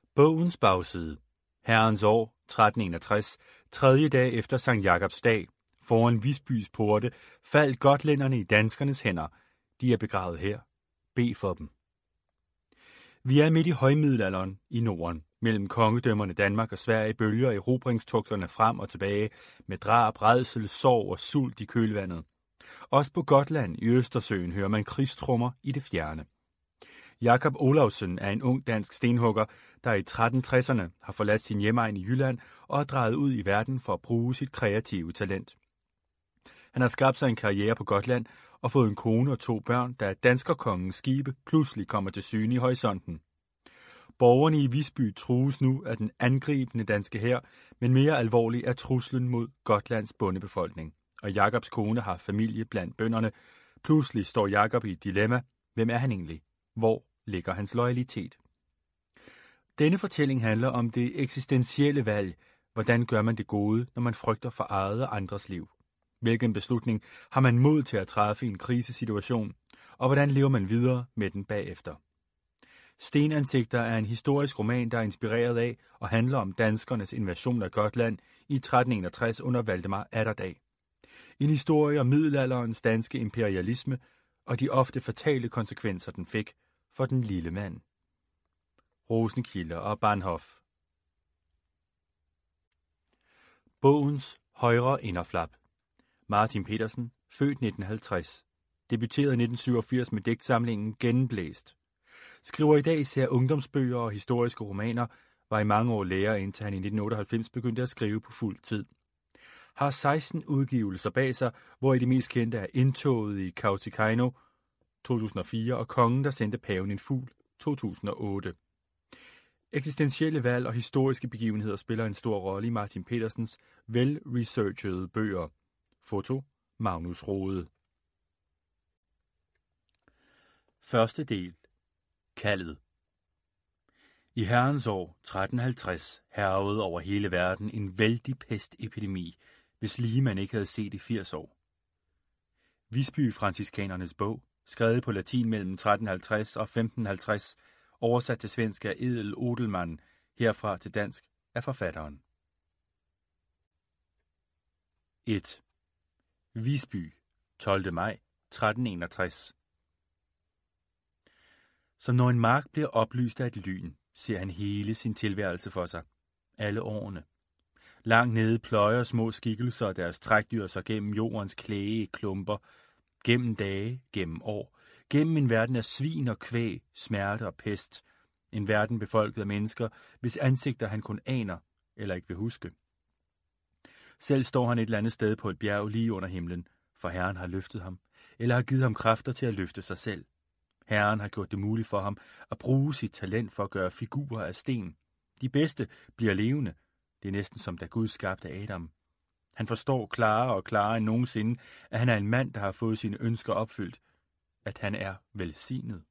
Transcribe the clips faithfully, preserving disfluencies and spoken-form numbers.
Bogens bagside. Herrens år tretten enogtres, tredje dag efter Sankt Jakobs dag. Foran Visbys porte faldt gotlænderne i danskernes hænder. De er begravet her. Bed for dem. Vi er midt i højmiddelalderen i Norden. Mellem kongedømmerne Danmark og Sverige bølger erobringstogterne frem og tilbage med drab, rædsel, sorg og sult i kølvandet. Også på Gotland i Østersøen hører man krigstrummer i det fjerne. Jakob Olavsen er en ung dansk stenhugger, der i tretten tresserne har forladt sin hjemegn i Jylland og er drejet ud i verden for at bruge sit kreative talent. Han har skabt sig en karriere på Gotland og fået en kone og to børn, da danskerkongens skibe pludselig kommer til syne i horisonten. Borgerne i Visby trues nu af den angribende danske hær, men mere alvorlig er truslen mod Gotlands bondebefolkning. Og Jakobs kone har familie blandt bønderne. Pludselig står Jakob i et dilemma. Hvem er han egentlig? Hvor ligger hans loyalitet? Denne fortælling handler om det eksistentielle valg. Hvordan gør man det gode, når man frygter for eget og andres liv? Hvilken beslutning har man mod til at træffe i en krisesituation? Og hvordan lever man videre med den bagefter? Stenansigter er en historisk roman, der er inspireret af og handler om danskernes invasion af Gotland i tretten enogtres under Valdemar Atterdag. En historie om middelalderens danske imperialisme og de ofte fatale konsekvenser, den fik for den lille mand. Rosenkilde og Barnhof. Bogens højre inderflap. Martin Petersen, født nitten halvtreds. Debuterede nitten syvogfirs med digtsamlingen Gennemblæst. Skriver i dag især ungdomsbøger og historiske romaner, var i mange år lærer, indtil han i nitten otteoghalvfems begyndte at skrive på fuld tid. Har seksten udgivelser bag sig, hvor i de mest kendte er Indtoget i Kautokeino to tusind og fire og Kongen, der sendte paven en fugl to tusind og otte. Eksistentielle valg og historiske begivenheder spiller en stor rolle i Martin Petersens vel-researchede bøger. Foto: Magnus Rode. Første del. Kaldet. I herrens år tretten halvtreds hærgede over hele verden en vældig pestepidemi, hvis lige man ikke havde set i firs år. Visby-franciskanernes bog, skrevet på latin mellem tretten halvtreds og femten halvtreds, oversat til svensk af Edel Odelmann, herfra til dansk af forfatteren. et. Visby, tolvte maj tretten enogtres. Som når en mark bliver oplyst af et lyn, ser han hele sin tilværelse for sig. Alle årene. Langt nede pløjer små skikkelser og deres trækdyr sig gennem jordens klæge klumper, gennem dage, gennem år, gennem en verden af svin og kvæg, smerte og pest. En verden befolket af mennesker, hvis ansigter han kun aner eller ikke vil huske. Selv står han et eller andet sted på et bjerg lige under himlen, for Herren har løftet ham, eller har givet ham kræfter til at løfte sig selv. Herren har gjort det muligt for ham at bruge sit talent for at gøre figurer af sten. De bedste bliver levende. Det er næsten som da Gud skabte Adam. Han forstår klarere og klarere end nogensinde, at han er en mand, der har fået sine ønsker opfyldt. At han er velsignet.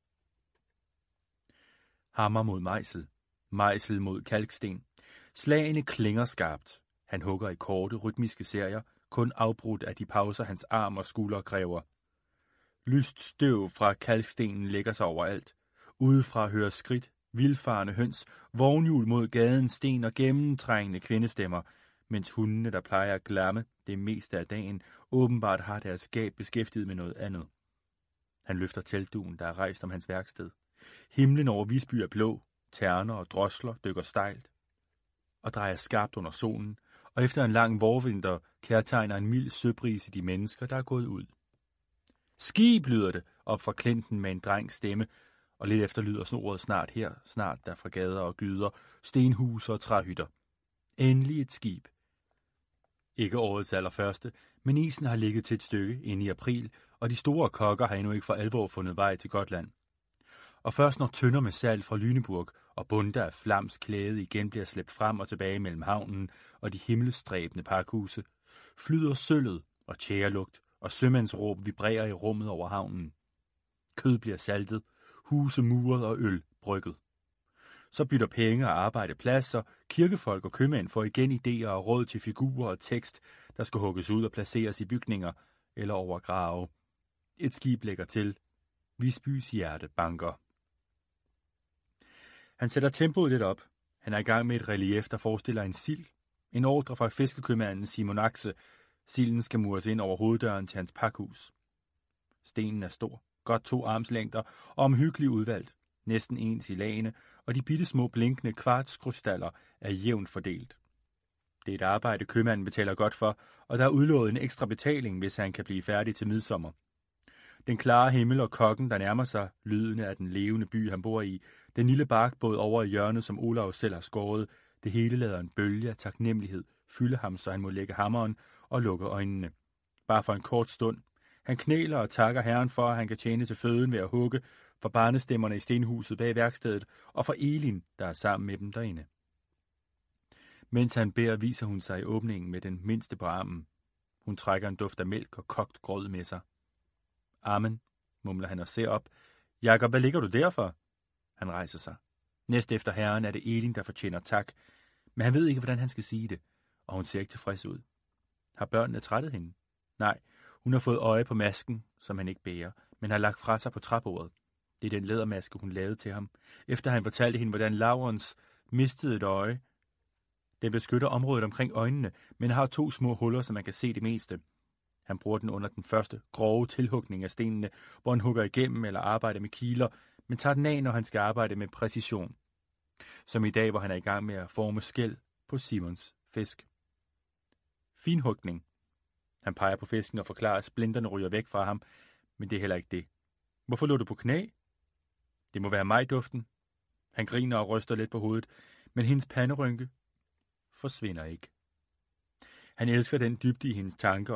Hammer mod mejsel. Mejsel mod kalksten. Slagene klinger skarpt. Han hugger i korte, rytmiske serier, kun afbrudt af de pauser, hans arm og skulder kræver. Lyst støv fra kalkstenen lægger sig overalt. Udefra hører skridt, vildfarende høns, vognhjul mod gaden, sten og gennemtrængende kvindestemmer, mens hundene, der plejer at glamme det meste af dagen, åbenbart har deres skab beskæftiget med noget andet. Han løfter teltdugen, der er rejst om hans værksted. Himlen over Visby er blå, terner og drosler dykker stejlt og drejer skarpt under solen, og efter en lang vårvinter kærtegner en mild søbris i de mennesker, der er gået ud. Skib, lyder det op fra klinten med en drengs stemme, og lidt efter lyder ordet snart her, snart der fra gader og gyder, stenhuse og træhytter. Endelig et skib. Ikke årets allerførste, men isen har ligget til et stykke inde i april, og de store kokker har endnu ikke for alvor fundet vej til Gotland. Og først når tønder med salt fra Lüneburg og bunter af flams klæde igen bliver slæbt frem og tilbage mellem havnen og de himmelstræbende pakhuse, flyder sølvet og tjærelugt, og sømandsråb vibrerer i rummet over havnen. Kød bliver saltet, huse muret og øl brygget. Så bytter penge og arbejde plads, og kirkefolk og købmænd får igen idéer og råd til figurer og tekst, der skal hugges ud og placeres i bygninger eller over grave. Et skib lægger til. Visbys hjerte banker. Han sætter tempoet lidt op. Han er i gang med et relief, der forestiller en sild. En ordre fra fiskekøbmanden Simon Axe. Silden skal mures ind over hoveddøren til hans pakhus. Stenen er stor, godt to armslængder og omhyggeligt udvalgt. Næsten ens i lagene, og de bitte små blinkende kvartskrystaller er jævnt fordelt. Det er et arbejde, købmanden betaler godt for, og der er udlovet en ekstra betaling, hvis han kan blive færdig til midsommer. Den klare himmel og kokken, der nærmer sig lydene af den levende by, han bor i, den lille barkbåd over i hjørnet, som Olav selv har skåret, det hele lader en bølge af taknemmelighed fylde ham, så han må lægge hammeren og lukke øjnene. Bare for en kort stund. Han knæler og takker Herren for, at han kan tjene til føden ved at hugge, for barnestemmerne i stenhuset bag værkstedet, og for Elin, der er sammen med dem derinde. Mens han beder, viser hun sig i åbningen med den mindste på armen. Hun trækker en duft af mælk og kogt grød med sig. Amen, mumler han og ser op. Jakob, hvad ligger du der for? Han rejser sig. Næst efter Herren er det Elin, der fortjener tak, men han ved ikke, hvordan han skal sige det, og hun ser ikke tilfreds ud. Har børnene trættet hende? Nej, hun har fået øje på masken, som han ikke bærer, men har lagt fra sig på træbordet. Det er den lædermaske, hun lavede til ham, efter han fortalte hende, hvordan Laurens mistede et øje. Den beskytter området omkring øjnene, men har to små huller, så man kan se det meste. Han bruger den under den første grove tilhugning af stenene, hvor han hugger igennem eller arbejder med kiler, men tager den af, når han skal arbejde med præcision. Som i dag, hvor han er i gang med at forme skæl på Simons fisk. Finhugning. Han peger på fisken og forklarer, at splinterne ryger væk fra ham, men det er heller ikke det. Hvorfor lå du på knæ? Det må være majduften. Han griner og ryster lidt på hovedet, men hendes panderynke forsvinder ikke. Han elsker den dybde i hendes tanker